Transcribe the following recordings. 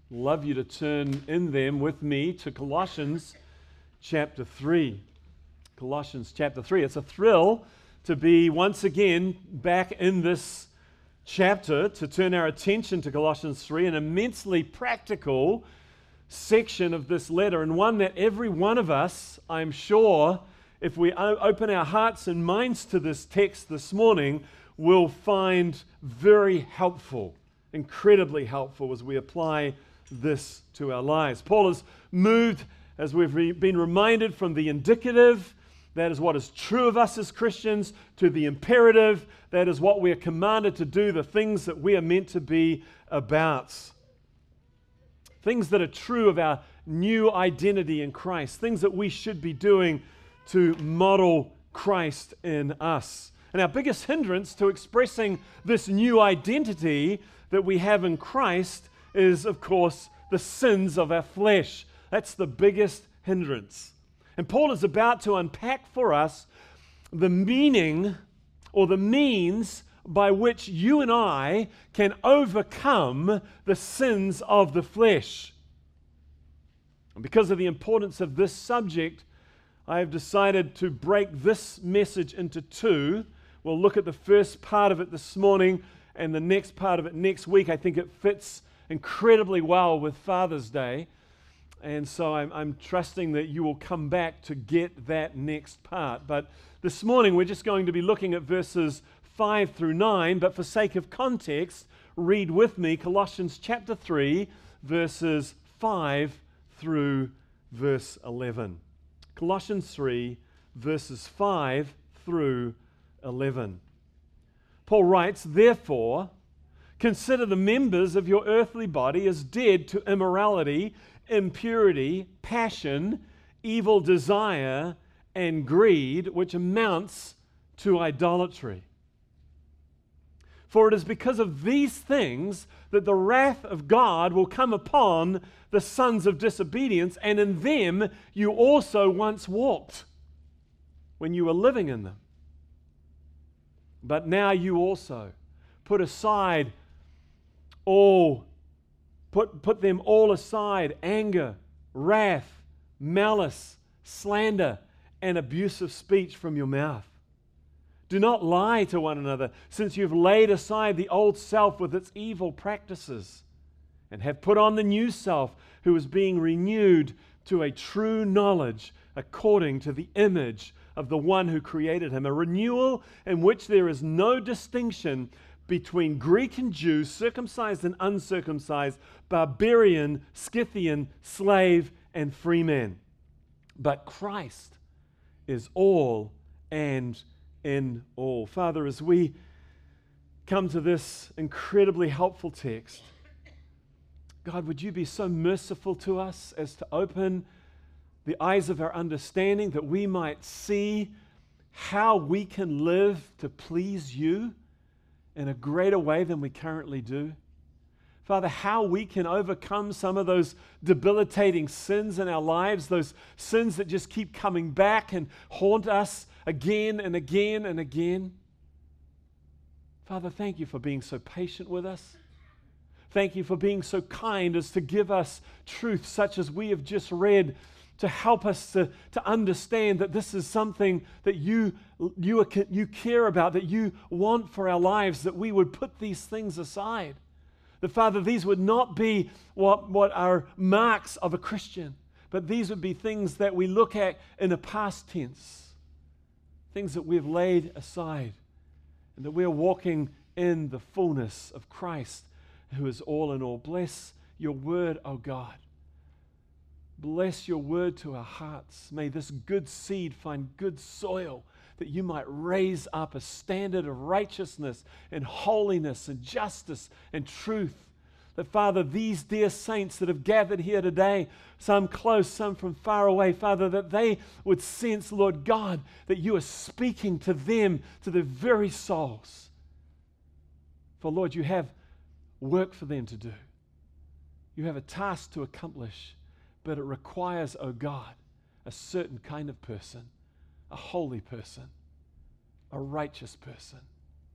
love you to turn in them with me to Colossians chapter 3. Colossians chapter 3. It's a thrill to be once again back in this chapter, to turn our attention to Colossians 3, an immensely practical section of this letter, and one that every one of us, I'm sure, if we open our hearts and minds to this text this morning, will find very helpful, incredibly helpful as we apply this to our lives. Paul has moved, as we've been reminded, from the indicative, that is what is true of us as Christians, to the imperative, that is what we are commanded to do, the things that we are meant to be about. Things that are true of our new identity in Christ, things that we should be doing to model Christ in us. And our biggest hindrance to expressing this new identity that we have in Christ is, of course, the sins of our flesh. That's the biggest hindrance. And Paul is about to unpack for us the meaning or the means by which you and I can overcome the sins of the flesh. And because of the importance of this subject, I have decided to break this message into two. We'll look at the first part of it this morning and the next part of it next week. I think it fits incredibly well with Father's Day. And so I'm trusting that you will come back to get that next part. But this morning we're just going to be looking at verses 5 through 9. But for sake of context, read with me Colossians chapter 3, verses 5 through verse 11. Colossians 3, verses 5 through 11. Paul writes, "Therefore, consider the members of your earthly body as dead to immorality, impurity, passion, evil desire, and greed, which amounts to idolatry. For it is because of these things that the wrath of God will come upon the sons of disobedience, and in them you also once walked when you were living in them. But now you also put aside Put them all aside, anger, wrath, malice, slander, and abusive speech from your mouth. Do not lie to one another, since you've laid aside the old self with its evil practices, and have put on the new self, who is being renewed to a true knowledge according to the image of the one who created him, a renewal in which there is no distinction between Greek and Jew, circumcised and uncircumcised, barbarian, Scythian, slave, and free man. But Christ is all and in all." Father, as we come to this incredibly helpful text, God, would you be so merciful to us as to open the eyes of our understanding that we might see how we can live to please you in a greater way than we currently do. Father, how we can overcome some of those debilitating sins in our lives, those sins that just keep coming back and haunt us again and again and again. Father, thank you for being so patient with us. Thank you for being so kind as to give us truth such as we have just read, to help us to understand that this is something that you care about, that you want for our lives, that we would put these things aside. That, Father, these would not be what are marks of a Christian, but these would be things that we look at in a past tense, things that we've laid aside, and that we're walking in the fullness of Christ, who is all in all. Bless your word, O God. Bless your word to our hearts. May this good seed find good soil, that you might raise up a standard of righteousness and holiness and justice and truth. That, Father, these dear saints that have gathered here today, some close, some from far away, Father, that they would sense, Lord God, that you are speaking to them, to their very souls. For, Lord, you have work for them to do. You have a task to accomplish. But it requires, oh God, a certain kind of person, a holy person, a righteous person.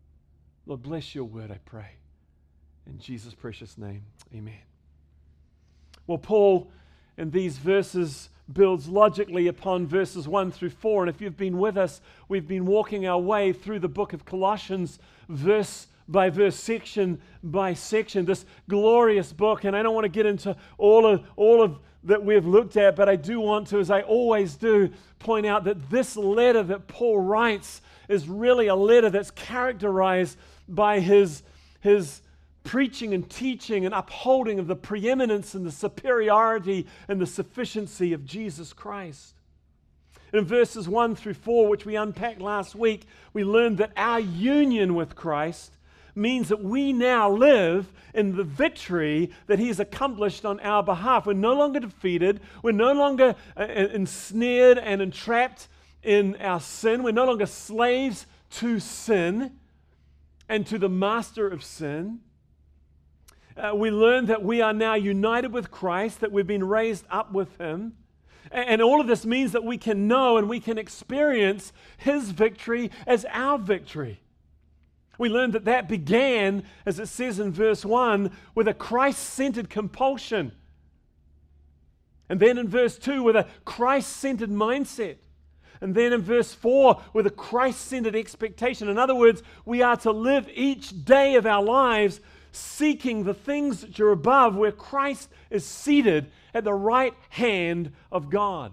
Lord, bless your word, I pray. In Jesus' precious name, amen. Well, Paul in these verses builds logically upon verses 1 through 4. And if you've been with us, we've been walking our way through the book of Colossians, verse by verse, section by section, this glorious book. And I don't want to get into all of that we've looked at, but I do want to, as I always do, point out that this letter that Paul writes is really a letter that's characterized by his preaching and teaching and upholding of the preeminence and the superiority and the sufficiency of Jesus Christ. In verses 1 through 4, which we unpacked last week, we learned that our union with Christ means that we now live in the victory that He's accomplished on our behalf. We're no longer defeated. We're no longer ensnared and entrapped in our sin. We're no longer slaves to sin and to the master of sin. We learn that we are now united with Christ, that we've been raised up with Him. And all of this means that we can know and we can experience His victory as our victory. We learned that that began, as it says in verse 1, with a Christ-centered compulsion. And then in verse 2, with a Christ-centered mindset. And then in verse 4, with a Christ-centered expectation. In other words, we are to live each day of our lives seeking the things that are above, where Christ is seated at the right hand of God.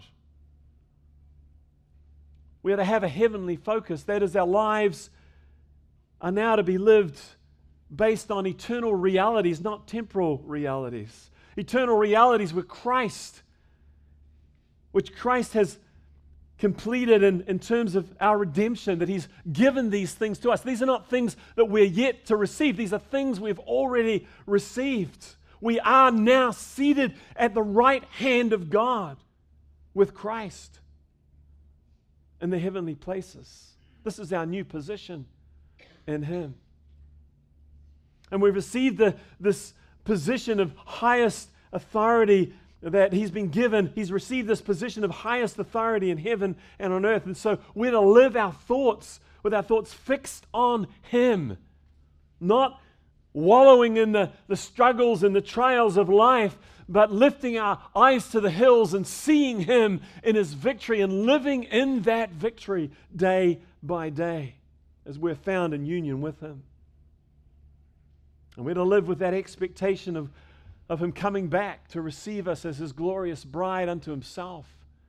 We are to have a heavenly focus. That is, our lives are now to be lived based on eternal realities, not temporal realities. Eternal realities with Christ, which Christ has completed in terms of our redemption, that He's given these things to us. These are not things that we're yet to receive. These are things we've already received. We are now seated at the right hand of God with Christ in the heavenly places. This is our new position in Him. And we've received this position of highest authority that He's been given. He's received this position of highest authority in heaven and on earth. And so we're to live our thoughts with our thoughts fixed on Him, not wallowing in the struggles and the trials of life, but lifting our eyes to the hills and seeing Him in His victory and living in that victory day by day as we're found in union with Him. And we're to live with that expectation of Him coming back to receive us as His glorious bride unto Himself.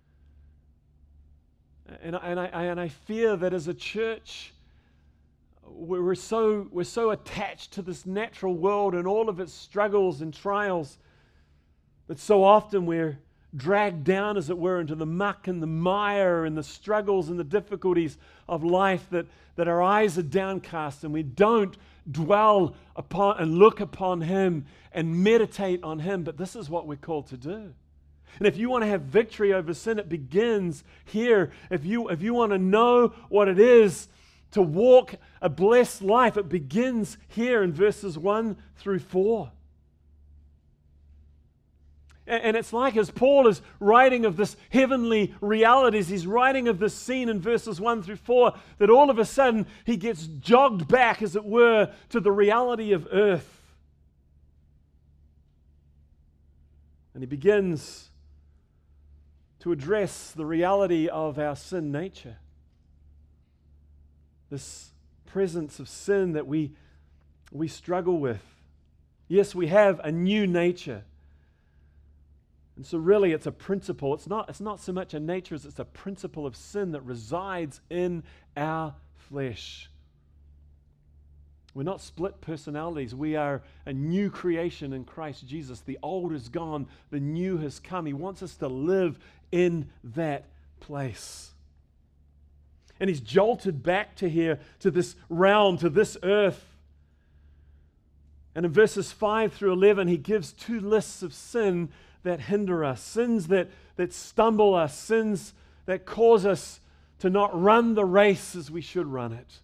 And I fear that as a church, we're so attached to this natural world and all of its struggles and trials that so often we're dragged down, as it were, into the muck and the mire and the struggles and the difficulties of life, that our eyes are downcast and we don't dwell upon and look upon Him and meditate on Him. But this is what we're called to do. And if you want to have victory over sin, it begins here. If you want to know what it is to walk a blessed life, it begins here in verses 1 through 4. And it's like, as Paul is writing of this heavenly realities, he's writing of this scene in verses 1 through 4, that all of a sudden he gets jogged back, as it were, to the reality of earth. And he begins to address the reality of our sin nature. This presence of sin that we struggle with. Yes, we have a new nature. And so really it's a principle. It's not so much a nature as it's a principle of sin that resides in our flesh. We're not split personalities. We are a new creation in Christ Jesus. The old is gone, the new has come. He wants us to live in that place. And he's jolted back to here, to this realm, to this earth. And in verses 5 through 11, he gives two lists of sin that hinder us, sins that stumble us, sins that cause us to not run the race as we should run it.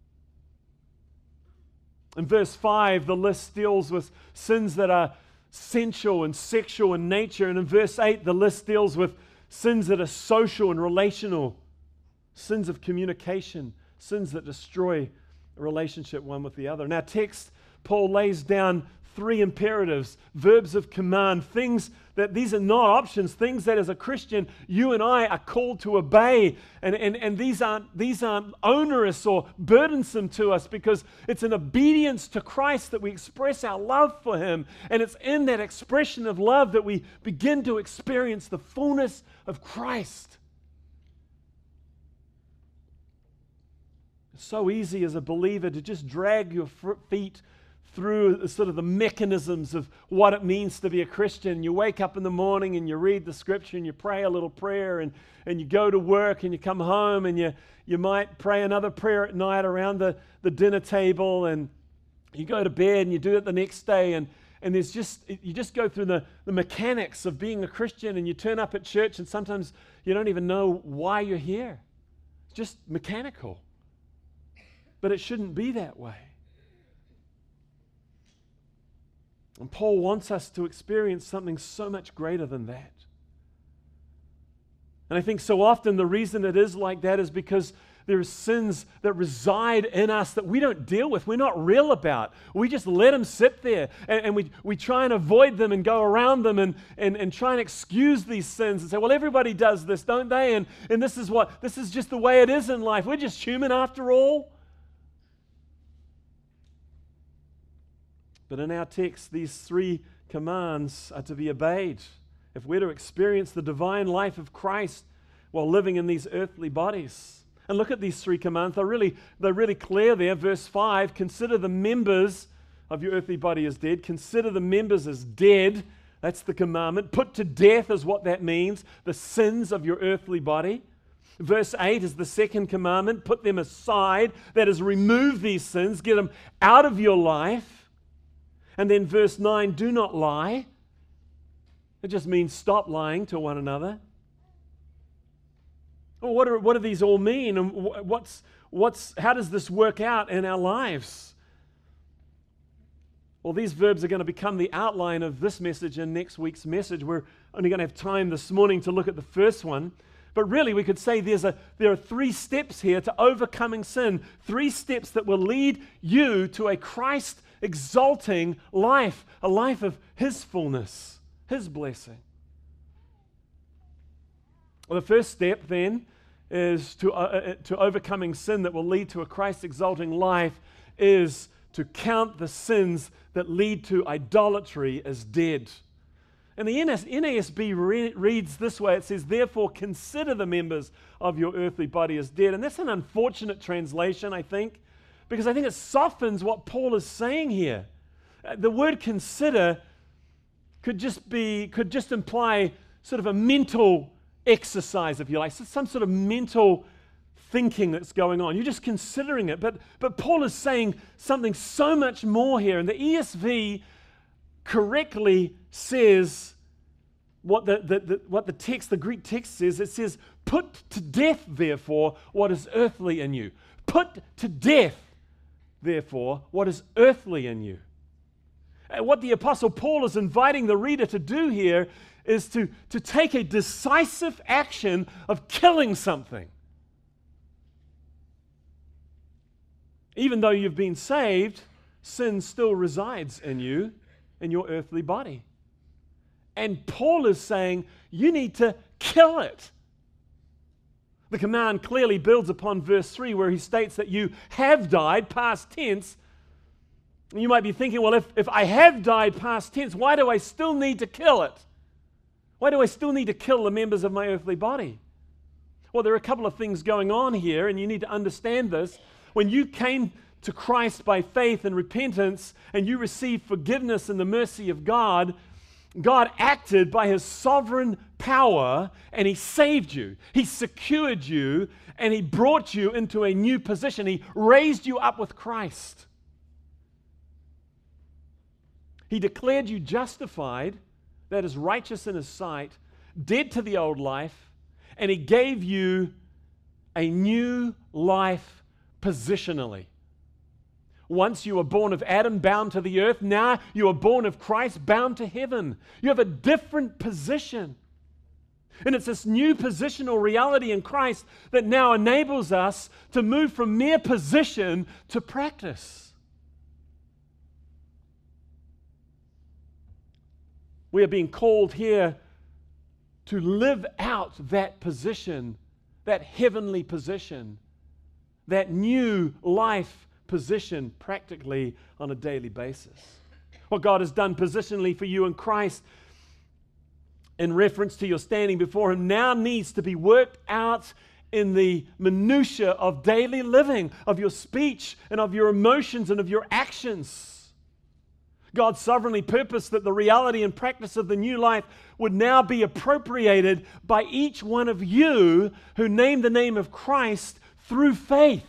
In verse 5, the list deals with sins that are sensual and sexual in nature. And in verse 8, the list deals with sins that are social and relational, sins of communication, sins that destroy a relationship one with the other. In our text, Paul lays down three imperatives, verbs of command, things that these are not options, things that as a Christian you and I are called to obey. And these aren't onerous or burdensome to us, because it's an obedience to Christ that we express our love for Him. And it's in that expression of love that we begin to experience the fullness of Christ. It's so easy as a believer to just drag your feet through sort of the mechanisms of what it means to be a Christian. You wake up in the morning and you read the scripture and you pray a little prayer, and you go to work and you come home and you might pray another prayer at night around the dinner table, and you go to bed and you do it the next day, and there's you just go through the mechanics of being a Christian, and you turn up at church and sometimes you don't even know why you're here. It's just mechanical. But it shouldn't be that way. And Paul wants us to experience something so much greater than that. And I think so often the reason it is like that is because there are sins that reside in us that we don't deal with, we're not real about. We just let them sit there, and we try and avoid them and go around them and try and excuse these sins and say, well, everybody does this, don't they? And this is just the way it is in life. We're just human after all. But in our text, these three commands are to be obeyed if we're to experience the divine life of Christ while living in these earthly bodies. And look at these three commands. They're really clear there. Verse 5, consider the members of your earthly body as dead. Consider the members as dead. That's the commandment. Put to death is what that means, the sins of your earthly body. Verse 8 is the second commandment. Put them aside. That is, remove these sins. Get them out of your life. And then verse 9, do not lie. It just means stop lying to one another. Well, what do these all mean? And how does this work out in our lives? Well, these verbs are going to become the outline of this message and next week's message. We're only going to have time this morning to look at the first one. But really, we could say there are 3 steps here to overcoming sin. 3 steps that will lead you to a Christ-exalting life, a life of His fullness, His blessing. Well, the first step then is to overcoming sin that will lead to a Christ-exalting life is to count the sins that lead to idolatry as dead. And the NASB reads this way. It says, therefore consider the members of your earthly body as dead. And that's an unfortunate translation, I think, because I think it softens what Paul is saying here. The word consider could just imply sort of a mental exercise, if you like, some sort of mental thinking that's going on. You're just considering it. But Paul is saying something so much more here. And the ESV correctly says what the Greek text says. It says, put to death, therefore, what is earthly in you. Put to death, therefore, what is earthly in you. And what the Apostle Paul is inviting the reader to do here is to take a decisive action of killing something. Even though you've been saved, sin still resides in you, in your earthly body. And Paul is saying, you need to kill it. The command clearly builds upon verse 3, where he states that you have died, past tense. And you might be thinking, well, if I have died, past tense, why do I still need to kill it? Why do I still need to kill the members of my earthly body? Well, there are a couple of things going on here, and you need to understand this. When you came to Christ by faith and repentance, and you received forgiveness and the mercy of God, God acted by His sovereign power, and He saved you. He secured you, and He brought you into a new position. He raised you up with Christ. He declared you justified, that is righteous in His sight, dead to the old life, and He gave you a new life positionally. Once you were born of Adam, bound to the earth. Now you are born of Christ, bound to heaven. You have a different position. And it's this new positional reality in Christ that now enables us to move from mere position to practice. We are being called here to live out that position, that heavenly position, that new life position practically on a daily basis. What God has done positionally for you in Christ in reference to your standing before Him now needs to be worked out in the minutiae of daily living, of your speech and of your emotions and of your actions. God sovereignly purposed that the reality and practice of the new life would now be appropriated by each one of you who name the name of Christ through faith.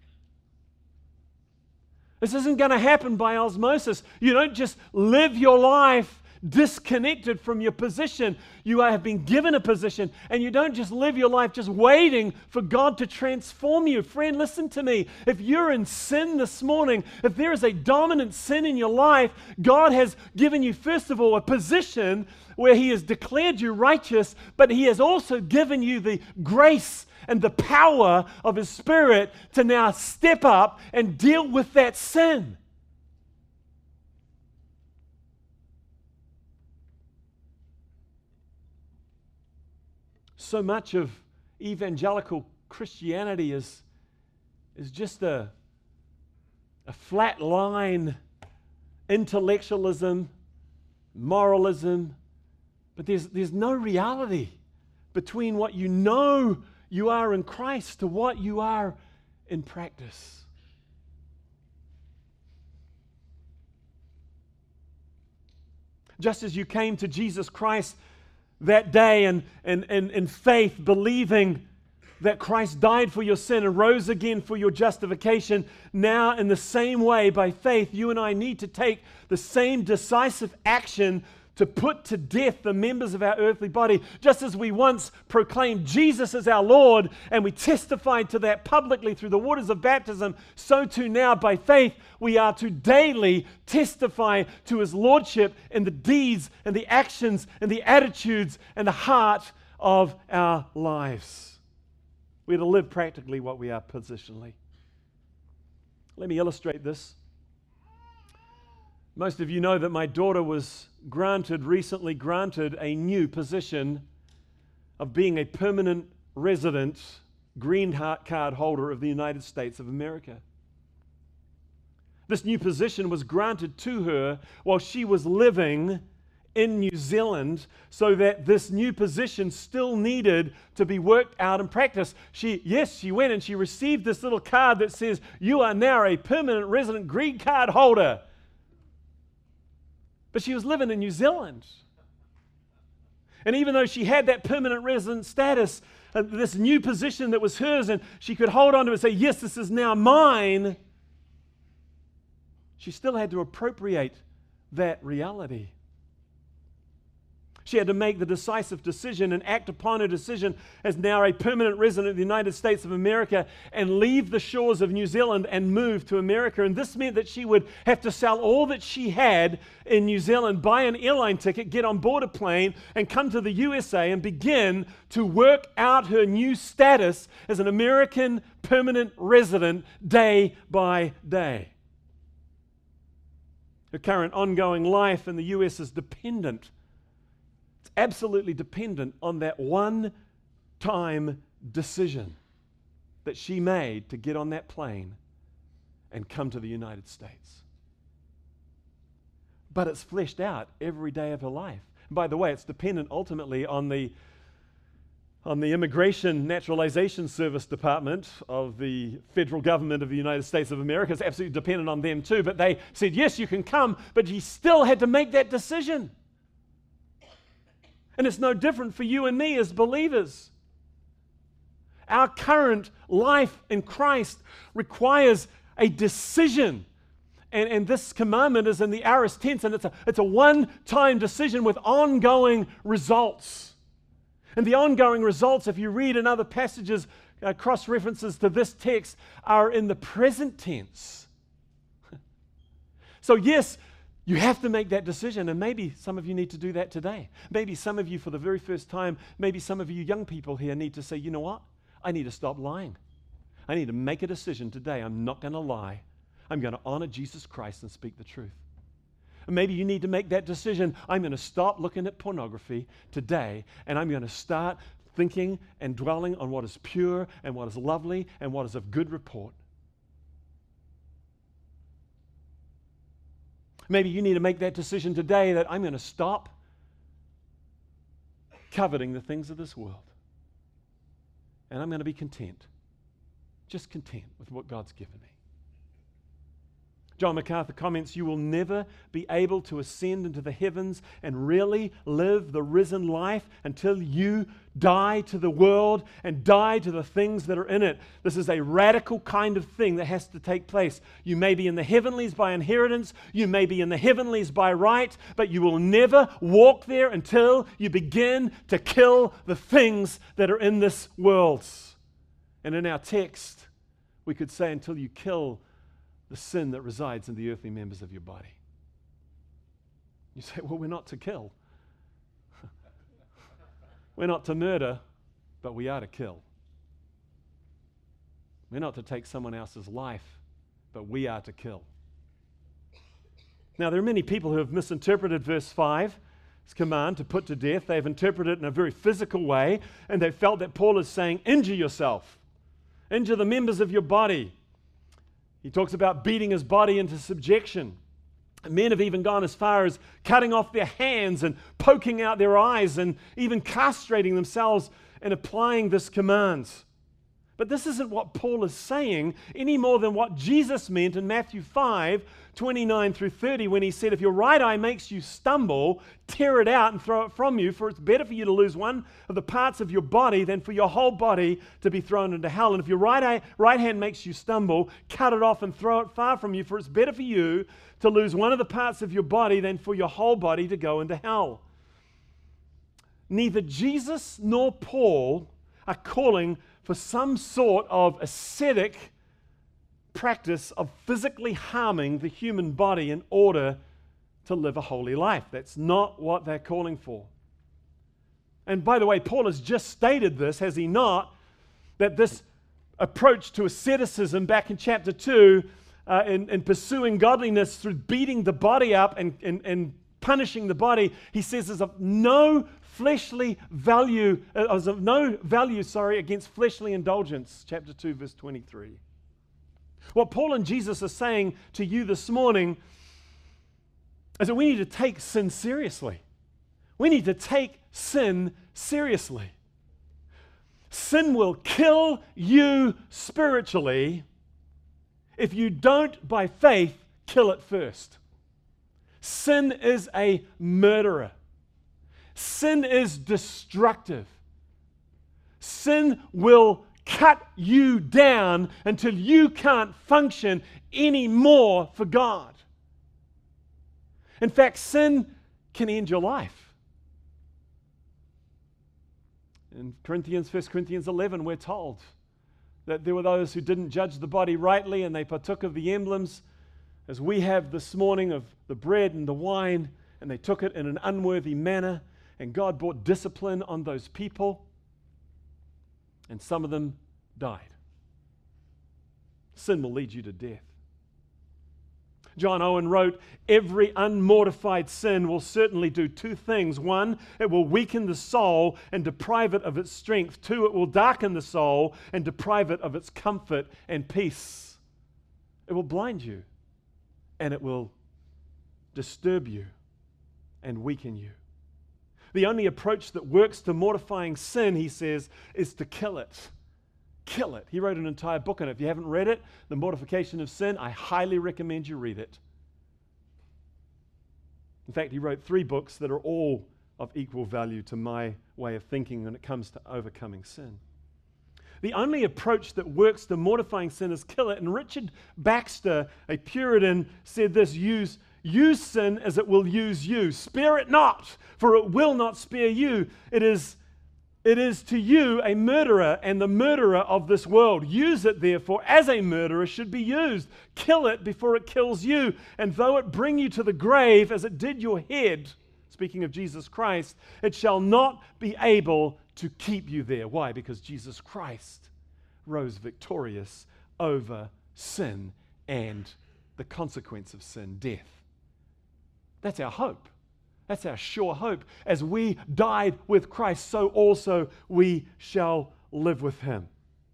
This isn't going to happen by osmosis. You don't just live your life disconnected from your position. You have been given a position, and you don't just live your life just waiting for God to transform you. Friend, listen to me. If you're in sin this morning, if there is a dominant sin in your life, God has given you, first of all, a position where He has declared you righteous, but He has also given you the grace and the power of His Spirit to now step up and deal with that sin. So much of evangelical Christianity is just a flat line intellectualism, moralism, but there's no reality between what you know you are in Christ to what you are in practice. Just as you came to Jesus Christ that day and in faith, believing that Christ died for your sin and rose again for your justification, now in the same way, by faith, you and I need to take the same decisive action to put to death the members of our earthly body. Just as we once proclaimed Jesus as our Lord and we testified to that publicly through the waters of baptism, so too now by faith we are to daily testify to His Lordship in the deeds and the actions and the attitudes and the heart of our lives. We are to live practically what we are positionally. Let me illustrate this. Most of you know that my daughter was recently granted a new position of being a permanent resident green card holder of the United States of America. This new position was granted to her while she was living in New Zealand, so that this new position still needed to be worked out and practiced. She went and she received this little card that says, "You are now a permanent resident green card holder." But she was living in New Zealand. And even though she had that permanent resident status, this new position that was hers, and she could hold on to it and say, "Yes, this is now mine," she still had to appropriate that reality. She had to make the decisive decision and act upon her decision as now a permanent resident of the United States of America and leave the shores of New Zealand and move to America. And this meant that she would have to sell all that she had in New Zealand, buy an airline ticket, get on board a plane, and come to the USA and begin to work out her new status as an American permanent resident day by day. Her current ongoing life in the US is dependent. It's absolutely dependent on that one-time decision that she made to get on that plane and come to the United States. But it's fleshed out every day of her life. And by the way, it's dependent ultimately on the Immigration Naturalization Service Department of the federal government of the United States of America. It's absolutely dependent on them too. But they said, yes, you can come, but you still had to make that decision. And it's no different for you and me as believers. Our current life in Christ requires a decision. And this commandment is in the aorist tense, and it's a one-time decision with ongoing results. And the ongoing results, if you read in other passages, cross-references to this text, are in the present tense. So yes, you have to make that decision, and maybe some of you need to do that today. Maybe some of you for the very first time, maybe some of you young people here need to say, you know what? I need to stop lying. I need to make a decision today. I'm not going to lie. I'm going to honor Jesus Christ and speak the truth. Maybe you need to make that decision. I'm going to stop looking at pornography today, and I'm going to start thinking and dwelling on what is pure and what is lovely and what is of good report. Maybe you need to make that decision today that I'm going to stop coveting the things of this world. And I'm going to be content. Just content with what God's given me. John MacArthur comments, you will never be able to ascend into the heavens and really live the risen life until you die to the world and die to the things that are in it. This is a radical kind of thing that has to take place. You may be in the heavenlies by inheritance, you may be in the heavenlies by right, but you will never walk there until you begin to kill the things that are in this world. And in our text, we could say until you kill the sin that resides in the earthly members of your body. You say, well, we're not to kill. We're not to murder, but we are to kill. We're not to take someone else's life, but we are to kill. Now, there are many people who have misinterpreted verse 5's command to put to death. They've interpreted it in a very physical way, and they felt that Paul is saying, injure yourself. Injure the members of your body. He talks about beating his body into subjection. Men have even gone as far as cutting off their hands and poking out their eyes and even castrating themselves and applying this command. But this isn't what Paul is saying any more than what Jesus meant in Matthew 5:29 through 30 when he said, if your right eye makes you stumble, tear it out and throw it from you, for it's better for you to lose one of the parts of your body than for your whole body to be thrown into hell. And if your right hand makes you stumble, cut it off and throw it far from you, for it's better for you to lose one of the parts of your body than for your whole body to go into hell. Neither Jesus nor Paul are calling for some sort of ascetic practice of physically harming the human body in order to live a holy life. That's not what they're calling for. And by the way, Paul has just stated this, has he not? That this approach to asceticism back in chapter 2, in pursuing godliness through beating the body up and punishing the body, he says is of no value against fleshly indulgence. Chapter 2, verse 23. What Paul and Jesus are saying to you this morning is that we need to take sin seriously. We need to take sin seriously. Sin will kill you spiritually if you don't, by faith, kill it first. Sin is a murderer. Sin is destructive. Sin will cut you down until you can't function anymore for God. In fact, sin can end your life. In 1 Corinthians 11, we're told that there were those who didn't judge the body rightly and they partook of the emblems, as we have this morning, of the bread and the wine, and they took it in an unworthy manner, and God brought discipline on those people, and some of them died. Sin will lead you to death. John Owen wrote, every unmortified sin will certainly do two things. One, it will weaken the soul and deprive it of its strength. Two, it will darken the soul and deprive it of its comfort and peace. It will blind you, and it will disturb you and weaken you. The only approach that works to mortifying sin, he says, is to kill it. Kill it. He wrote an entire book on it. If you haven't read it, The Mortification of Sin, I highly recommend you read it. In fact, he wrote 3 books that are all of equal value to my way of thinking when it comes to overcoming sin. The only approach that works to mortifying sin is kill it. And Richard Baxter, a Puritan, said this, use sin as it will use you. Spare it not, for it will not spare you. It is to you a murderer and the murderer of this world. Use it, therefore, as a murderer should be used. Kill it before it kills you. And though it bring you to the grave, as it did your head, speaking of Jesus Christ, it shall not be able to keep you there. Why? Because Jesus Christ rose victorious over sin and the consequence of sin, death. That's our hope. That's our sure hope. As we died with Christ, so also we shall live with him.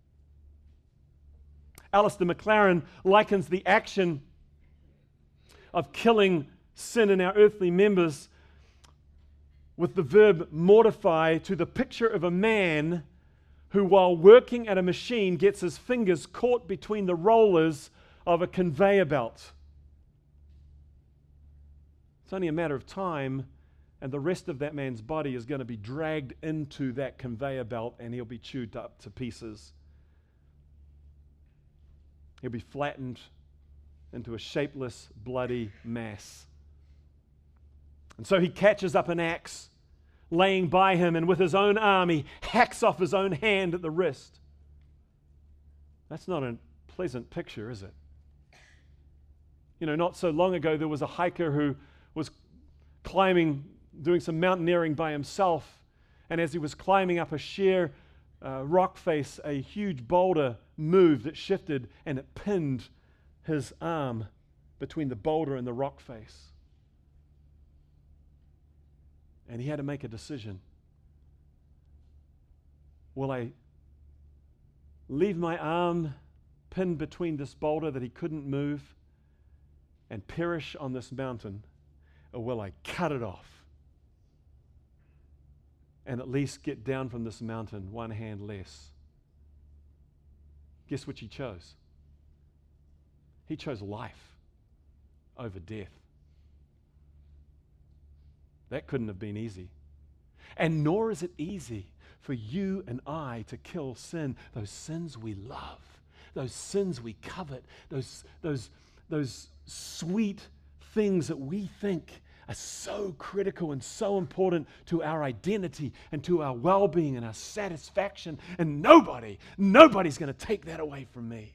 Alistair McLaren likens the action of killing sin in our earthly members with the verb mortify to the picture of a man who, while working at a machine, gets his fingers caught between the rollers of a conveyor belt. It's only a matter of time, and the rest of that man's body is going to be dragged into that conveyor belt, and he'll be chewed up to pieces. He'll be flattened into a shapeless, bloody mass. And so he catches up an axe laying by him, and with his own arm he hacks off his own hand at the wrist. That's not a pleasant picture, is it? You know, not so long ago there was a hiker who was climbing, doing some mountaineering by himself, and as he was climbing up a sheer rock face, a huge boulder moved, it shifted, and it pinned his arm between the boulder and the rock face. And he had to make a decision. Will I leave my arm pinned between this boulder that he couldn't move and perish on this mountain, or will I cut it off and at least get down from this mountain one hand less? Guess which he chose? He chose life over death. That couldn't have been easy. And nor is it easy for you and I to kill sin, those sins we love, those sins we covet, those sweet things that we think are so critical and so important to our identity and to our well-being and our satisfaction. And nobody's going to take that away from me.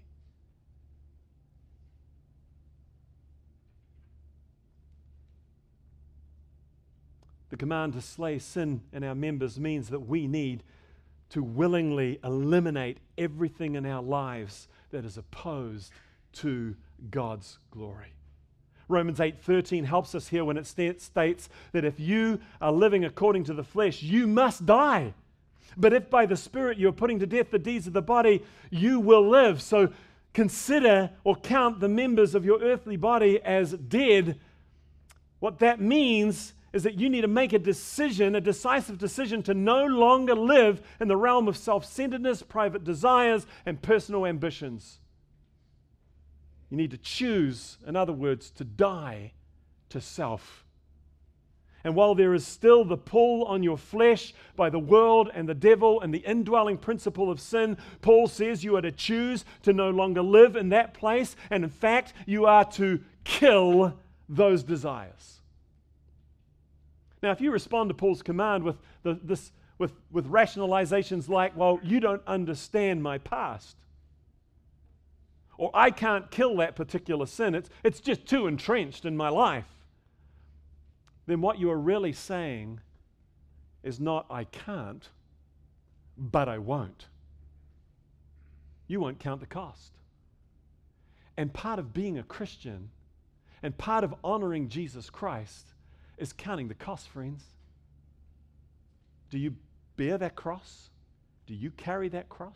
The command to slay sin in our members means that we need to willingly eliminate everything in our lives that is opposed to God's glory. Romans 8:13 helps us here when it states that if you are living according to the flesh, you must die. But if by the Spirit you are putting to death the deeds of the body, you will live. So consider or count the members of your earthly body as dead. What that means is that you need to make a decision, a decisive decision, to no longer live in the realm of self-centeredness, private desires, and personal ambitions. You need to choose, in other words, to die to self. And while there is still the pull on your flesh by the world and the devil and the indwelling principle of sin, Paul says you are to choose to no longer live in that place, and in fact, you are to kill those desires. Now, if you respond to Paul's command with rationalizations like, well, you don't understand my past, or I can't kill that particular sin, it's just too entrenched in my life, then what you are really saying is not I can't, but I won't. You won't count the cost. And part of being a Christian and part of honoring Jesus Christ is counting the cost, friends. Do you bear that cross? Do you carry that cross?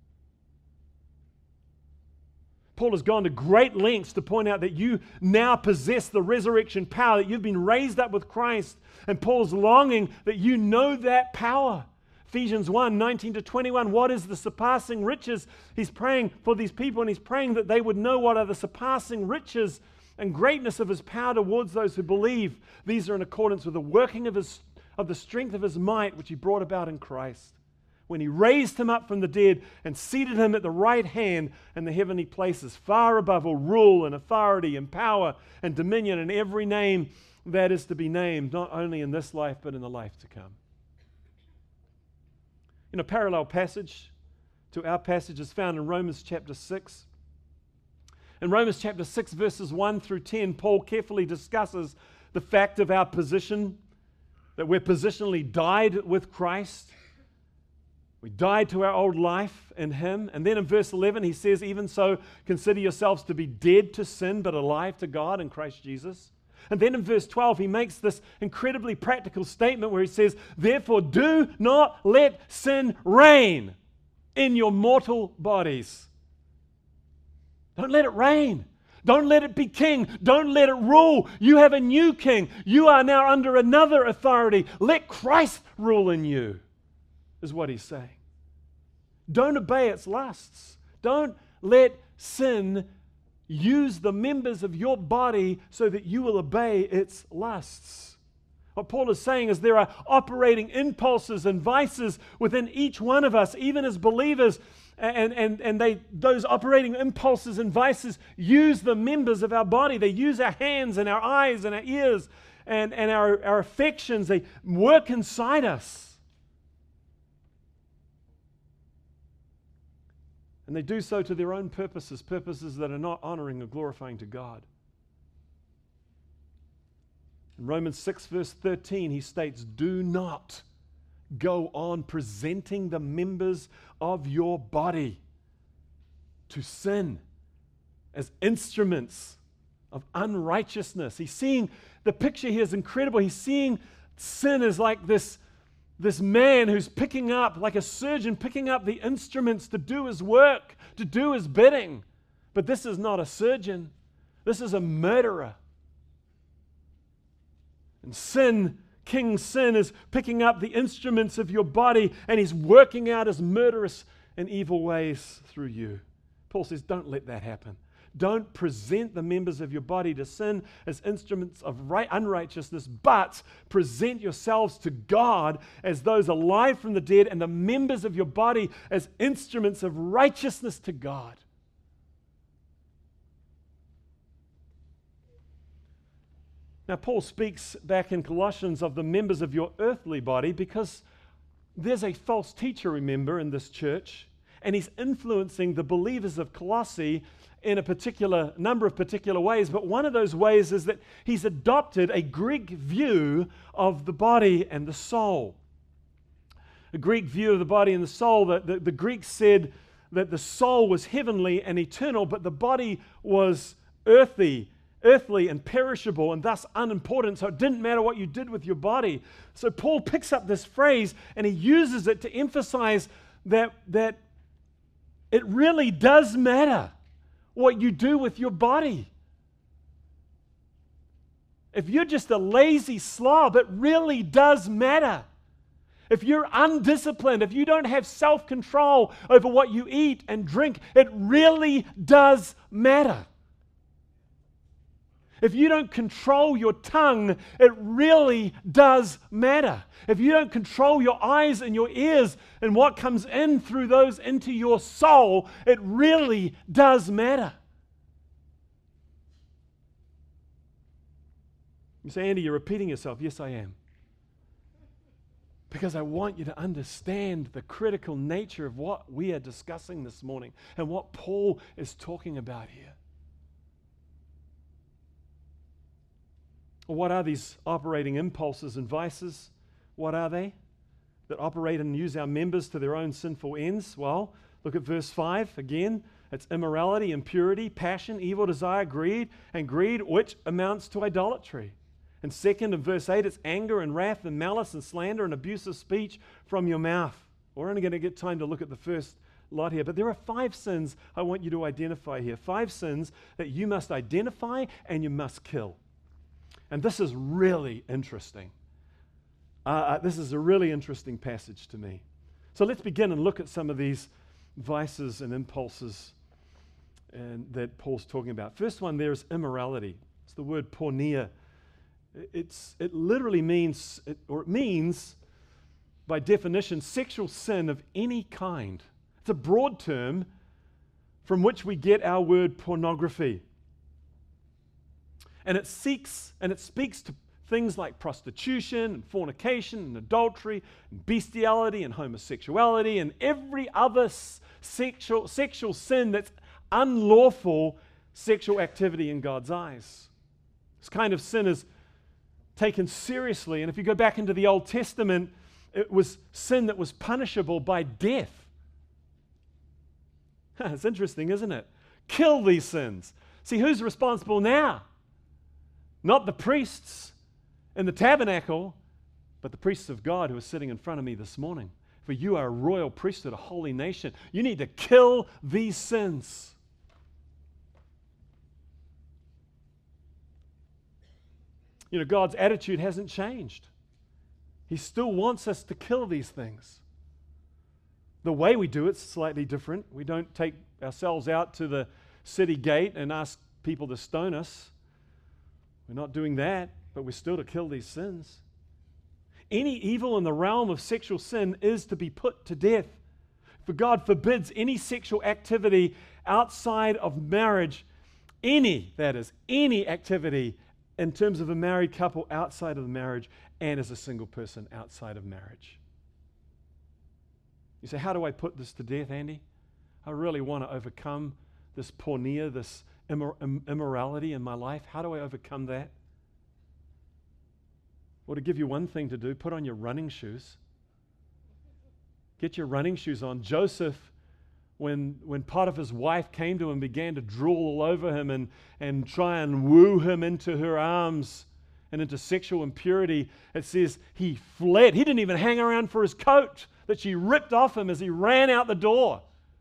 Paul has gone to great lengths to point out that you now possess the resurrection power, that you've been raised up with Christ, and Paul's longing that you know that power. Ephesians 1:19-21, what is the surpassing riches? He's praying for these people, and he's praying that they would know what are the surpassing riches and greatness of his power towards those who believe. These are in accordance with the working of the strength of his might, which he brought about in Christ, when he raised him up from the dead and seated him at the right hand in the heavenly places, far above all rule and authority and power and dominion and every name that is to be named, not only in this life, but in the life to come. In a parallel passage to our passage is found in Romans chapter 6. In Romans chapter 6, verses 1-10, Paul carefully discusses the fact of our position, that we're positionally died with Christ. We died to our old life in Him. And then in verse 11, he says, even so, consider yourselves to be dead to sin, but alive to God in Christ Jesus. And then in verse 12, he makes this incredibly practical statement where he says, therefore do not let sin reign in your mortal bodies. Don't let it reign. Don't let it be king. Don't let it rule. You have a new king. You are now under another authority. Let Christ rule in you, is what he's saying. Don't obey its lusts. Don't let sin use the members of your body so that you will obey its lusts. What Paul is saying is there are operating impulses and vices within each one of us, even as believers, and those operating impulses and vices use the members of our body. They use our hands and our eyes and our ears and our affections. They work inside us. And they do so to their own purposes, purposes that are not honoring or glorifying to God. In Romans 6 verse 13, he states, do not go on presenting the members of your body to sin as instruments of unrighteousness. He's seeing, the picture here is incredible. He's seeing sin as like this man who's picking up, like a surgeon picking up the instruments to do his work, to do his bidding. But this is not a surgeon. This is a murderer. And sin, King Sin, is picking up the instruments of your body and he's working out his murderous and evil ways through you. Paul says, don't let that happen. Don't present the members of your body to sin as instruments of unrighteousness, but present yourselves to God as those alive from the dead and the members of your body as instruments of righteousness to God. Now, Paul speaks back in Colossians of the members of your earthly body because there's a false teacher, remember, in this church, and he's influencing the believers of Colossae in a number of particular ways, but one of those ways is that he's adopted a Greek view of the body and the soul. A Greek view of the body and the soul, the Greeks said that the soul was heavenly and eternal, but the body was earthly and perishable and thus unimportant, so it didn't matter what you did with your body. So Paul picks up this phrase and he uses it to emphasize that it really does matter what you do with your body. If you're just a lazy slob, it really does matter. If you're undisciplined, if you don't have self-control over what you eat and drink, it really does matter. If you don't control your tongue, it really does matter. If you don't control your eyes and your ears and what comes in through those into your soul, it really does matter. You say, Andy, you're repeating yourself. Yes, I am. Because I want you to understand the critical nature of what we are discussing this morning and what Paul is talking about here. What are these operating impulses and vices? What are they that operate and use our members to their own sinful ends? Well, look at verse 5 again. It's immorality, impurity, passion, evil desire, greed, which amounts to idolatry. And second, in verse 8, it's anger and wrath and malice and slander and abusive speech from your mouth. We're only going to get time to look at the first lot here, but there are 5 sins I want you to identify here. 5 sins that you must identify and you must kill. And this is really interesting. This is a really interesting passage to me. So let's begin and look at some of these vices and impulses that Paul's talking about. First one there is immorality. It's the word porneia. It literally means, it means, by definition, sexual sin of any kind. It's a broad term from which we get our word pornography. And it speaks to things like prostitution and fornication and adultery and bestiality and homosexuality and every other sexual sin that's unlawful sexual activity in God's eyes. This kind of sin is taken seriously. And if you go back into the Old Testament, it was sin that was punishable by death. It's interesting, isn't it? Kill these sins. See, who's responsible now? Not the priests in the tabernacle, but the priests of God who are sitting in front of me this morning. For you are a royal priesthood, a holy nation. You need to kill these sins. You know, God's attitude hasn't changed. He still wants us to kill these things. The way we do it's slightly different. We don't take ourselves out to the city gate and ask people to stone us. We're not doing that, but we're still to kill these sins. Any evil in the realm of sexual sin is to be put to death. For God forbids any sexual activity outside of marriage, any activity in terms of a married couple outside of the marriage and as a single person outside of marriage. You say, how do I put this to death, Andy? I really want to overcome this porneia, this immorality in my life. How do I overcome that? Well, to give you one thing to do, put on your running shoes. Get your running shoes on. Joseph, when Potiphar's wife came to him and began to drool all over him and try and woo him into her arms and into sexual impurity, it says he fled. He didn't even hang around for his coat that she ripped off him as he ran out the door.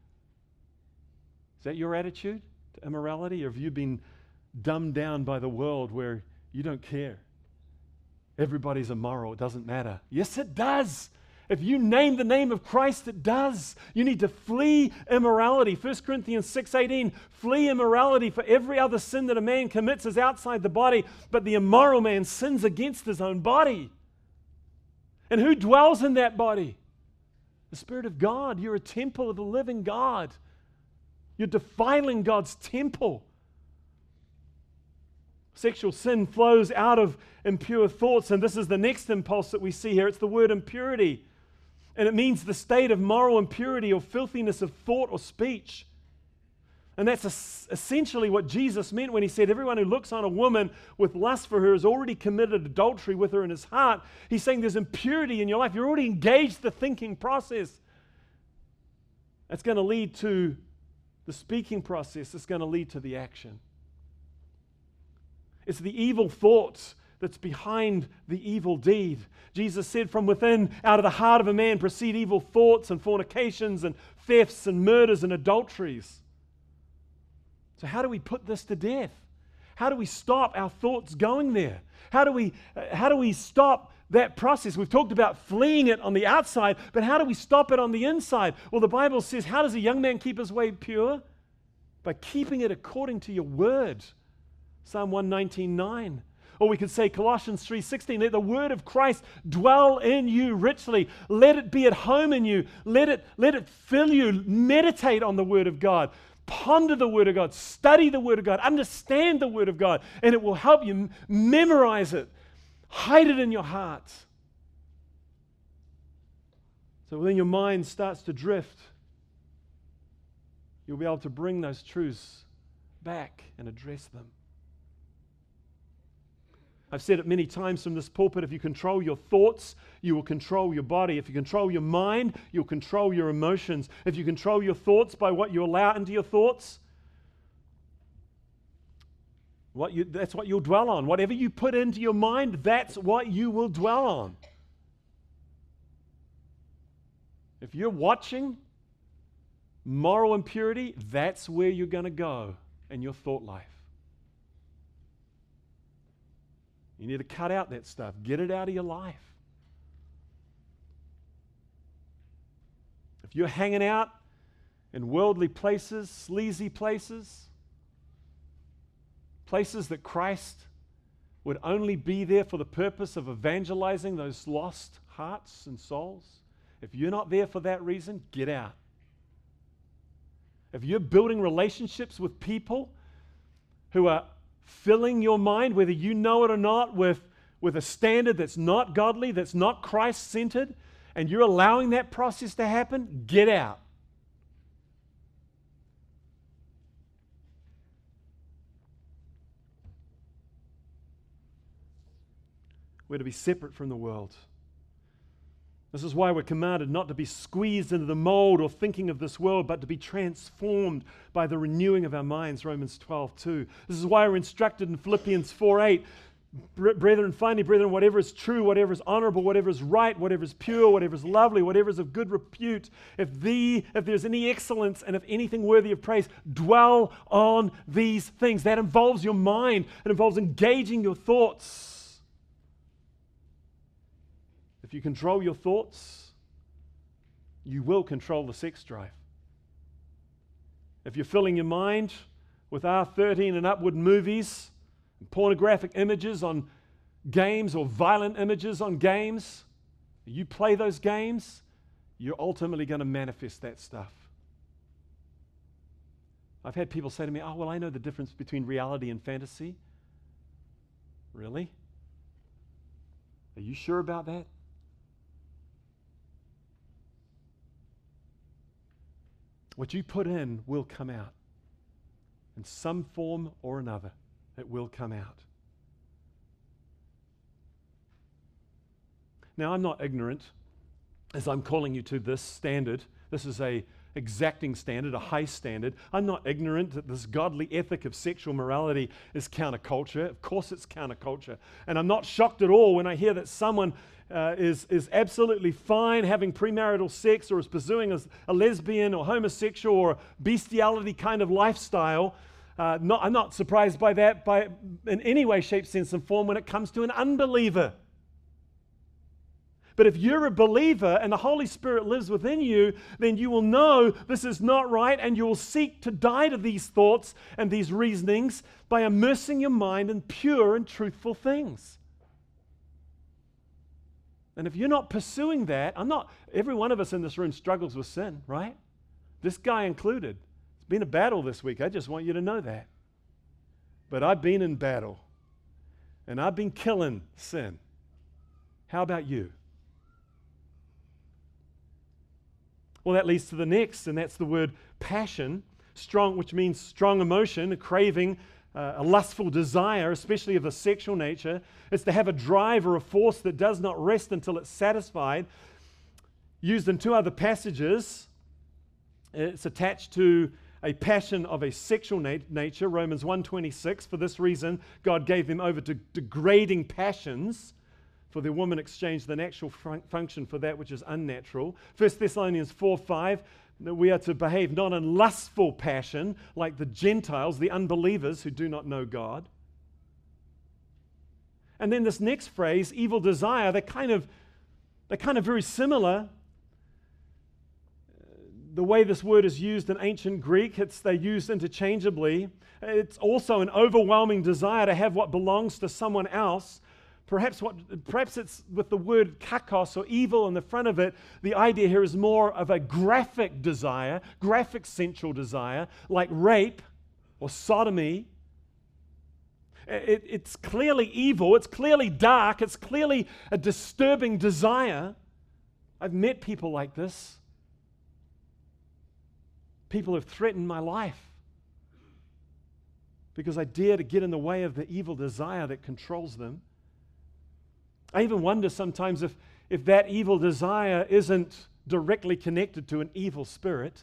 Is that your attitude to immorality? Or have you been dumbed down by the world where you don't care? Everybody's immoral. It doesn't matter. Yes, it does. If you name the name of Christ, it does. You need to flee immorality. 1 Corinthians 6:18, flee immorality, for every other sin that a man commits is outside the body, but the immoral man sins against his own body. And who dwells in that body? The Spirit of God. You're a temple of the living God. You're defiling God's temple. Sexual sin flows out of impure thoughts, and this is the next impulse that we see here. It's the word impurity. And it means the state of moral impurity or filthiness of thought or speech. And that's essentially what Jesus meant when he said, everyone who looks on a woman with lust for her has already committed adultery with her in his heart. He's saying there's impurity in your life. You're already engaged the thinking process. That's going to lead to the speaking process. It's going to lead to the action. It's the evil thoughts that's behind the evil deed. Jesus said, from within, out of the heart of a man, proceed evil thoughts and fornications and thefts and murders and adulteries. So how do we put this to death? How do we stop our thoughts going there? How do we stop that process? We've talked about fleeing it on the outside, but how do we stop it on the inside? Well, the Bible says, how does a young man keep his way pure? By keeping it according to your word. Psalm 119:9. Or we could say Colossians 3:16, let the word of Christ dwell in you richly. Let it be at home in you. Let it fill you. Meditate on the word of God. Ponder the word of God. Study the word of God. Understand the word of God. And it will help you memorize it. Hide it in your heart. So when your mind starts to drift, you'll be able to bring those truths back and address them. I've said it many times from this pulpit, if you control your thoughts, you will control your body. If you control your mind, you'll control your emotions. If you control your thoughts by what you allow into your thoughts, that's what you'll dwell on. Whatever you put into your mind, that's what you will dwell on. If you're watching moral impurity, that's where you're going to go in your thought life. You need to cut out that stuff. Get it out of your life. If you're hanging out in worldly places, sleazy places, places that Christ would only be there for the purpose of evangelizing those lost hearts and souls, if you're not there for that reason, get out. If you're building relationships with people who are filling your mind, whether you know it or not, with a standard that's not godly, that's not Christ-centered, and you're allowing that process to happen, get out. We're to be separate from the world. This is why we're commanded not to be squeezed into the mold or thinking of this world, but to be transformed by the renewing of our minds, Romans 12:2. This is why we're instructed in Philippians 4:8 Brethren, finally, brethren, whatever is true, whatever is honorable, whatever is right, whatever is pure, whatever is lovely, whatever is of good repute, if there's any excellence and if anything worthy of praise, dwell on these things. That involves your mind. It involves engaging your thoughts. If you control your thoughts, you will control the sex drive. If you're filling your mind with R13 and upward movies, pornographic images on games or violent images on games, you play those games, you're ultimately going to manifest that stuff. I've had people say to me, oh, well, I know the difference between reality and fantasy. Really? Are you sure about that? What you put in will come out in some form or another. It will come out. Now, I'm not ignorant as I'm calling you to this standard. This is a exacting standard, a high standard. I'm not ignorant that this godly ethic of sexual morality is counterculture. Of course it's counterculture. And I'm not shocked at all when I hear that someone is absolutely fine having premarital sex or is pursuing a lesbian or homosexual or bestiality kind of lifestyle. I'm not surprised by that in any way, shape, sense, and form when it comes to an unbeliever. But if you're a believer and the Holy Spirit lives within you, then you will know this is not right and you will seek to die to these thoughts and these reasonings by immersing your mind in pure and truthful things. And if you're not pursuing that, every one of us in this room struggles with sin, right? This guy included. It's been a battle this week. I just want you to know that. But I've been in battle. And I've been killing sin. How about you? Well, that leads to the next, and that's the word passion, strong, which means strong emotion, a craving, a lustful desire, especially of a sexual nature. It's to have a drive or a force that does not rest until it's satisfied. Used in two other passages, it's attached to a passion of a sexual nature, Romans 1:26. For this reason, God gave them over to degrading passions, for the woman exchanged the natural function for that which is unnatural. 1 Thessalonians 4:5, that we are to behave not in lustful passion like the Gentiles, the unbelievers who do not know God. And then this next phrase, evil desire, they're kind of very similar. The way this word is used in ancient Greek, they're used interchangeably. It's also an overwhelming desire to have what belongs to someone else. Perhaps it's with the word kakos or evil in the front of it. The idea here is more of a graphic desire, graphic sensual desire, like rape or sodomy. It's clearly evil, it's clearly dark, it's clearly a disturbing desire. I've met people like this. People have threatened my life because I dare to get in the way of the evil desire that controls them. I even wonder sometimes if that evil desire isn't directly connected to an evil spirit.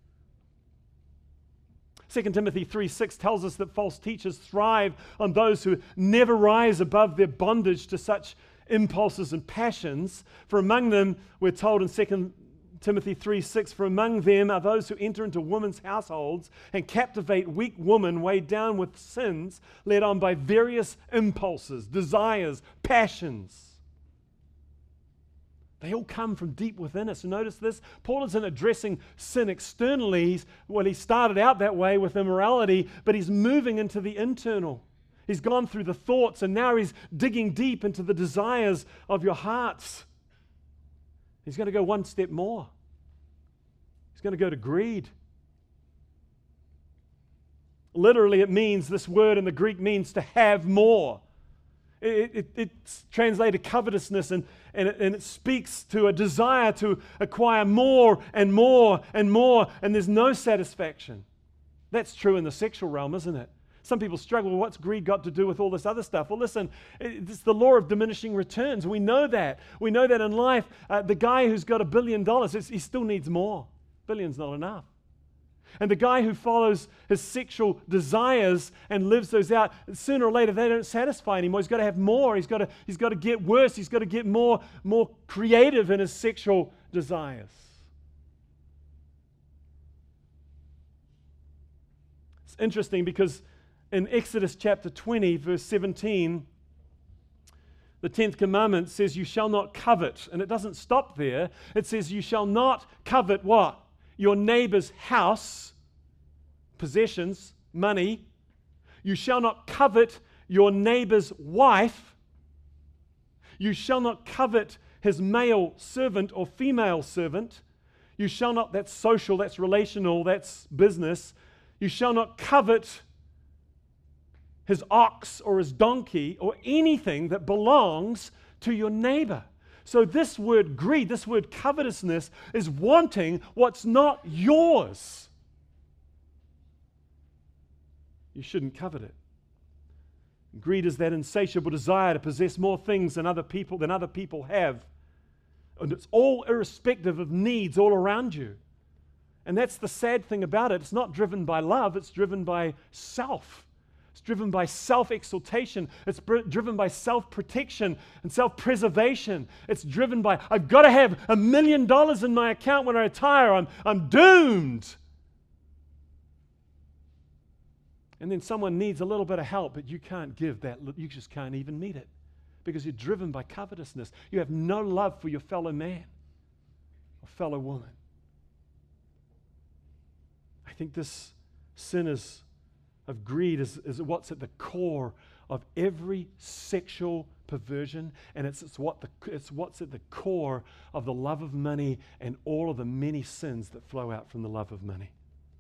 2 Timothy 3:6 tells us that false teachers thrive on those who never rise above their bondage to such impulses and passions. For among them, we're told in 2 Timothy 3:6, for among them are those who enter into women's households and captivate weak women weighed down with sins, led on by various impulses, desires, passions. They all come from deep within us. Notice this, Paul isn't addressing sin externally. He started out that way with immorality, but he's moving into the internal. He's gone through the thoughts, and now he's digging deep into the desires of your hearts. He's going to go one step more. He's going to go to greed. Literally, this word in the Greek means to have more. It's translated covetousness, and it speaks to a desire to acquire more and more and more, and there's no satisfaction. That's true in the sexual realm, isn't it? Some people struggle, well, what's greed got to do with all this other stuff? Well, listen, it's the law of diminishing returns. We know that. We know that in life, the guy who's got $1 billion, he still needs more. $1 billion's not enough. And the guy who follows his sexual desires and lives those out, sooner or later they don't satisfy anymore. He's got to have more. He's got to get worse. He's got to get more creative in his sexual desires. It's interesting because in Exodus chapter 20, verse 17, the 10th commandment says, you shall not covet. And it doesn't stop there. It says, you shall not covet what? Your neighbor's house, possessions, money. You shall not covet your neighbor's wife. You shall not covet his male servant or female servant. You shall not, that's social, that's relational, that's business. You shall not covet his ox or his donkey or anything that belongs to your neighbor. So this word greed, this word covetousness, is wanting what's not yours. You shouldn't covet it. Greed is that insatiable desire to possess more things than other people have. And it's all irrespective of needs all around you. And that's the sad thing about it. It's not driven by love, it's driven by self. It's driven by self-exaltation. It's driven by self-protection and self-preservation. It's driven by, I've got to have $1 million in my account when I retire. I'm doomed. And then someone needs a little bit of help, but you can't give that. You just can't even meet it because you're driven by covetousness. You have no love for your fellow man or fellow woman. I think this sin of greed is what's at the core of every sexual perversion, and it's what's at the core of the love of money and all of the many sins that flow out from the love of money.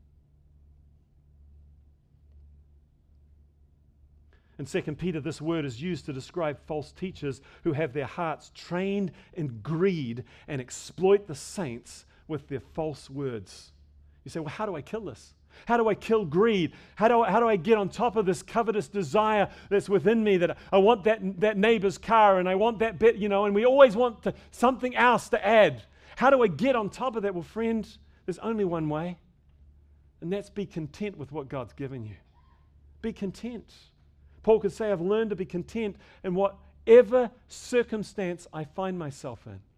In 2 Peter, this word is used to describe false teachers who have their hearts trained in greed and exploit the saints with their false words. You say, well, how do I kill this? How do I kill greed? How do I get on top of this covetous desire that's within me, that I want that neighbor's car and I want that bit, and we always want something else to add. How do I get on top of that? Well, friend, there's only one way, and that's be content with what God's given you. Be content. Paul could say, I've learned to be content in whatever circumstance I find myself in.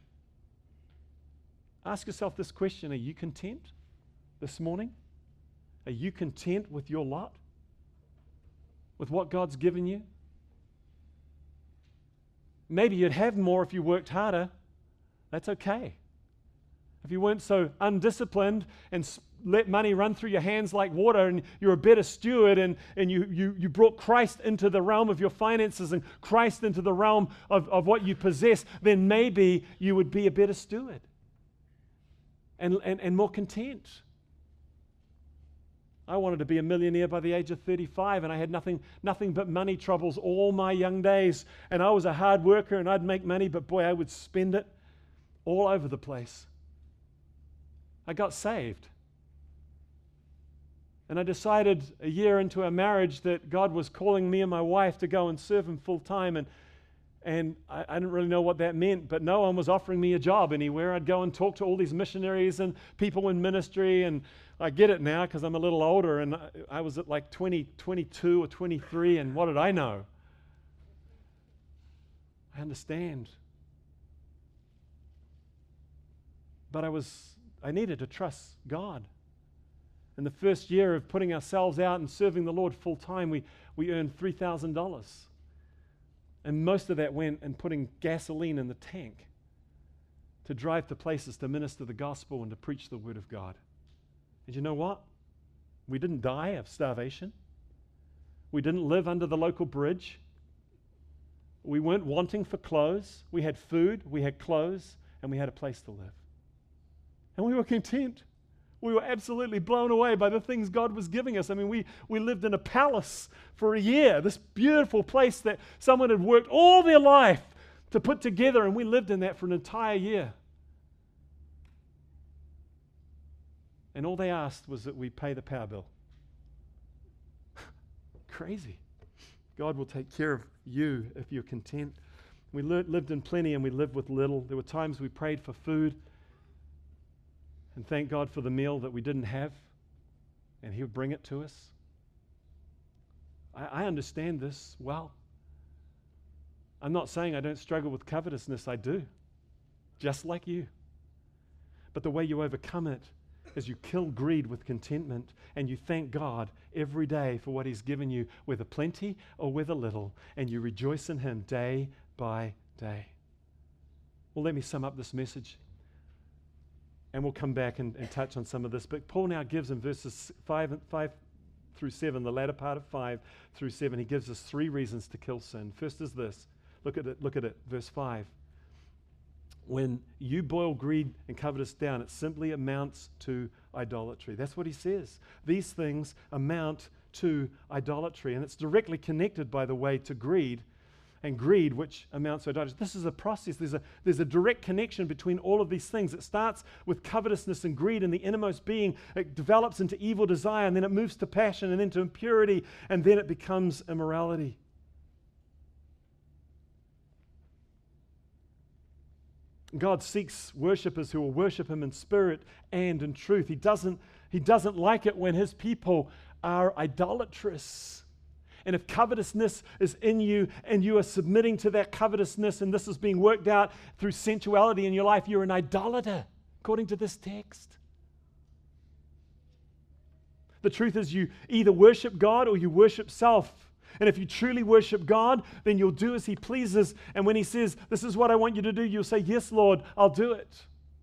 Ask yourself this question, are you content this morning? Are you content with your lot? With what God's given you? Maybe you'd have more if you worked harder. That's okay. If you weren't so undisciplined and let money run through your hands like water, and you're a better steward, and you brought Christ into the realm of your finances and Christ into the realm of what you possess, then maybe you would be a better steward and more content. I wanted to be a millionaire by the age of 35, and I had nothing but money troubles all my young days. And I was a hard worker, and I'd make money, but boy, I would spend it all over the place. I got saved. And I decided a year into our marriage that God was calling me and my wife to go and serve Him full time. And I didn't really know what that meant, but no one was offering me a job anywhere. I'd go and talk to all these missionaries and people in ministry, and I get it now because I'm a little older, and I was at like 22 or 23, and what did I know? I understand. But I needed to trust God. In the first year of putting ourselves out and serving the Lord full time, we earned $3,000. And most of that went in putting gasoline in the tank to drive to places to minister the gospel and to preach the word of God. And you know what? We didn't die of starvation. We didn't live under the local bridge. We weren't wanting for clothes. We had food, we had clothes, and we had a place to live. And we were content. We were absolutely blown away by the things God was giving us. I mean, we lived in a palace for a year, this beautiful place that someone had worked all their life to put together, and we lived in that for an entire year. And all they asked was that we pay the power bill. Crazy. God will take care of you if you're content. We lived in plenty and we lived with little. There were times we prayed for food and thank God for the meal that we didn't have. and He would bring it to us. I understand this well. I'm not saying I don't struggle with covetousness. I do, just like you. But the way you overcome it is you kill greed with contentment, and you thank God every day for what He's given you, whether plenty or whether little, and you rejoice in Him day by day. Well, let me sum up this message, and we'll come back and touch on some of this. But Paul now gives in verses 5 through 7, the latter part of 5 through 7, he gives us 3 reasons to kill sin. First is this. Look at it, verse 5. When you boil greed and covetous down, it simply amounts to idolatry. That's what he says. These things amount to idolatry, and it's directly connected, by the way, to greed, and greed, which amounts to idolatry. This is a process. There's a direct connection between all of these things. It starts with covetousness and greed in the innermost being. It develops into evil desire, and then it moves to passion, and then to impurity, and then it becomes immorality. God seeks worshipers who will worship Him in spirit and in truth. He doesn't like it when His people are idolatrous. And if covetousness is in you and you are submitting to that covetousness, and this is being worked out through sensuality in your life, you're an idolater, according to this text. The truth is, you either worship God or you worship self. And if you truly worship God, then you'll do as He pleases. And when He says, this is what I want you to do, you'll say, yes, Lord, I'll do it.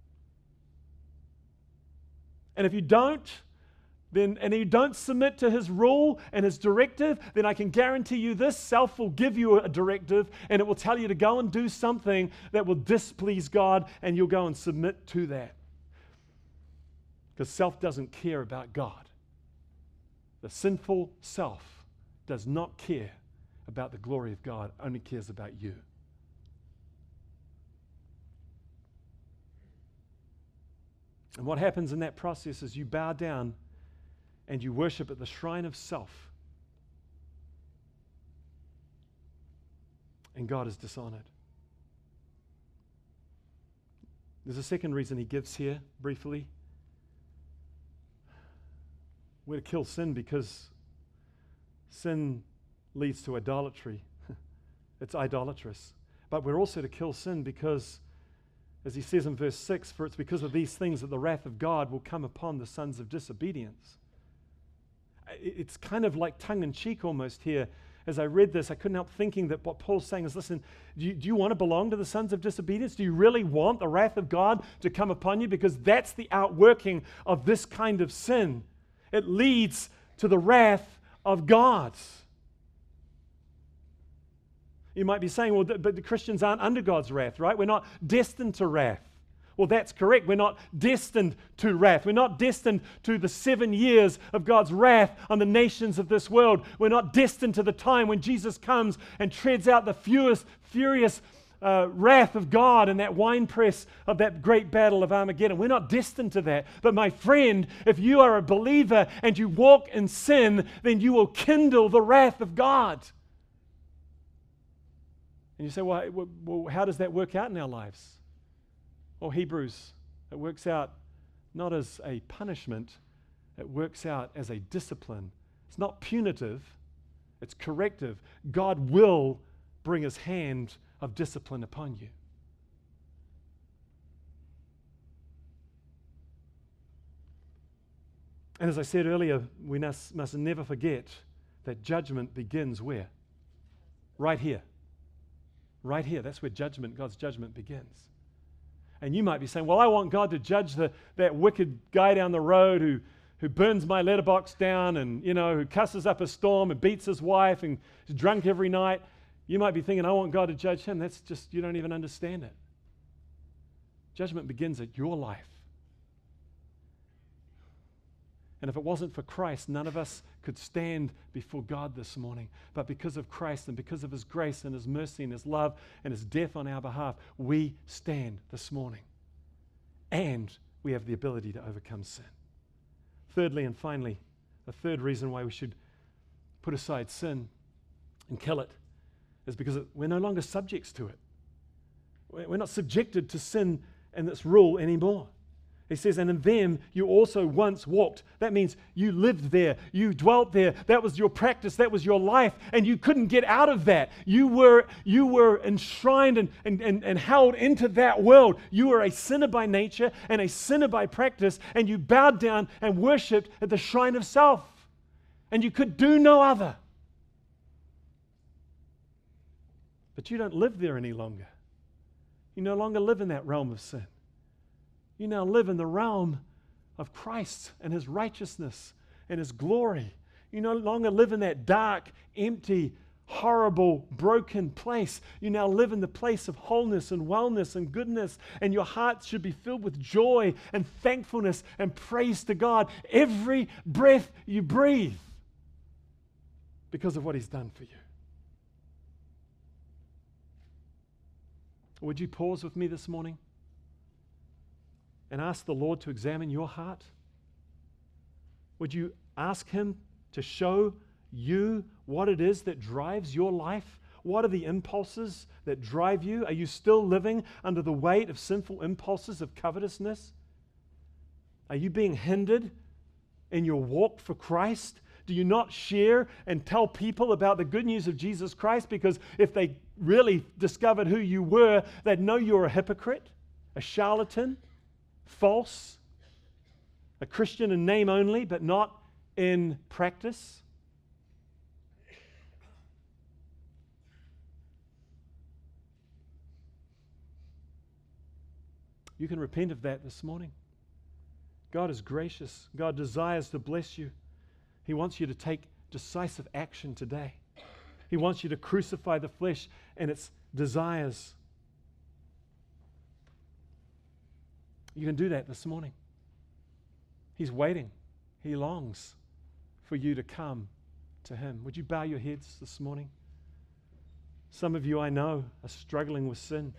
And if you don't, and you don't submit to His rule and His directive, then I can guarantee you this: self will give you a directive, and it will tell you to go and do something that will displease God, and you'll go and submit to that. Because self doesn't care about God. The sinful self does not care about the glory of God, only cares about you. And what happens in that process is you bow down and you worship at the shrine of self. And God is dishonored. There's a second reason he gives here, briefly. We're to kill sin because sin leads to idolatry. It's idolatrous. But we're also to kill sin because, as he says in verse 6, for it's because of these things that the wrath of God will come upon the sons of disobedience. It's kind of like tongue-in-cheek almost here. As I read this, I couldn't help thinking that what Paul's saying is, listen, do you want to belong to the sons of disobedience? Do you really want the wrath of God to come upon you? Because that's the outworking of this kind of sin. It leads to the wrath of God. You might be saying, well, but the Christians aren't under God's wrath, right? We're not destined to wrath. Well, that's correct. We're not destined to wrath. We're not destined to the 7 years of God's wrath on the nations of this world. We're not destined to the time when Jesus comes and treads out the furious wrath of God in that winepress of that great battle of Armageddon. We're not destined to that. But my friend, if you are a believer and you walk in sin, then you will kindle the wrath of God. And you say, well, how does that work out in our lives? Well, Hebrews, it works out not as a punishment, it works out as a discipline. It's not punitive, it's corrective. God will bring His hand of discipline upon you. And as I said earlier, we must never forget that judgment begins where? Right here. Right here. That's where God's judgment begins. And you might be saying, well, I want God to judge that wicked guy down the road who burns my letterbox down and, who cusses up a storm and beats his wife and is drunk every night. You might be thinking, I want God to judge him. That's just, you don't even understand it. Judgment begins at your life. And if it wasn't for Christ, none of us could stand before God this morning. But because of Christ and because of His grace and His mercy and His love and His death on our behalf, we stand this morning. And we have the ability to overcome sin. Thirdly and finally, the third reason why we should put aside sin and kill it is because we're no longer subjects to it. We're not subjected to sin and its rule anymore. He says, and in them you also once walked. That means you lived there, you dwelt there. That was your practice, that was your life, and you couldn't get out of that. You were enshrined and held into that world. You were a sinner by nature and a sinner by practice, and you bowed down and worshipped at the shrine of self. And you could do no other. But you don't live there any longer. You no longer live in that realm of sin. You now live in the realm of Christ and His righteousness and His glory. You no longer live in that dark, empty, horrible, broken place. You now live in the place of wholeness and wellness and goodness, and your heart should be filled with joy and thankfulness and praise to God every breath you breathe because of what He's done for you. Would you pause with me this morning and ask the Lord to examine your heart? Would you ask Him to show you what it is that drives your life? What are the impulses that drive you? Are you still living under the weight of sinful impulses of covetousness? Are you being hindered in your walk for Christ? Do you not share and tell people about the good news of Jesus Christ? Because if they really discovered who you were, they'd know you're a hypocrite, a charlatan, false, a Christian in name only, but not in practice. You can repent of that this morning. God is gracious. God desires to bless you. He wants you to take decisive action today. He wants you to crucify the flesh and its desires. You can do that this morning. He's waiting. He longs for you to come to Him. Would you bow your heads this morning? Some of you I know are struggling with sin.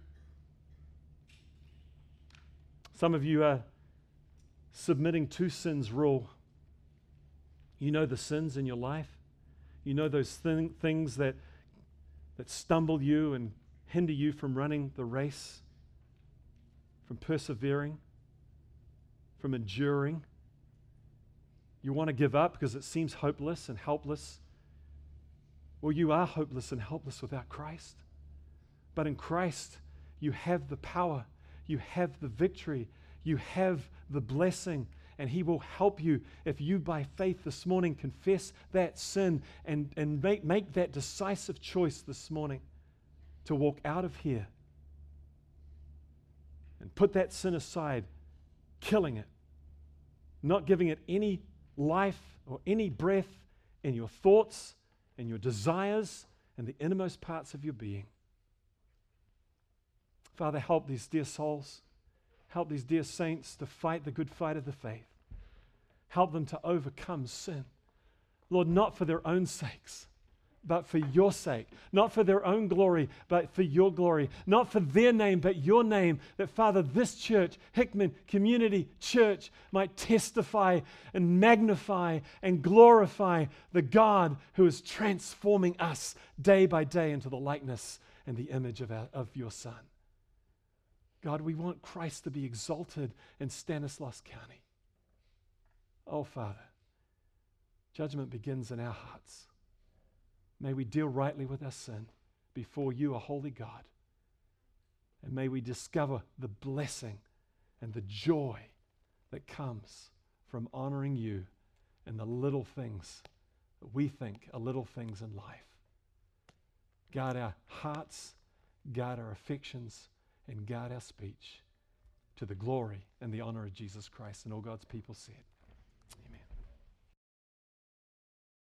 Some of you are submitting to sin's rule. You know the sins in your life. You know those things that stumble you and hinder you from running the race, from persevering, from enduring. You want to give up because it seems hopeless and helpless. Well, you are hopeless and helpless without Christ. But in Christ, you have the power, you have the victory, you have the blessing, and He will help you if you by faith this morning confess that sin and make that decisive choice this morning to walk out of here and put that sin aside, killing it, not giving it any life or any breath in your thoughts and your desires and the innermost parts of your being. Father, help these dear souls. Help these dear saints to fight the good fight of the faith. Help them to overcome sin. Lord, not for their own sakes, but for your sake. Not for their own glory, but for your glory. Not for their name, but your name. That, Father, this church, Hickman Community Church, might testify and magnify and glorify the God who is transforming us day by day into the likeness and the image of your Son. God, we want Christ to be exalted in Stanislaus County. Oh, Father, judgment begins in our hearts. May we deal rightly with our sin before you, a holy God. And may we discover the blessing and the joy that comes from honoring you and the little things that we think are little things in life. Guard our hearts, guard our affections, and guard our speech to the glory and the honor of Jesus Christ. And all God's people said,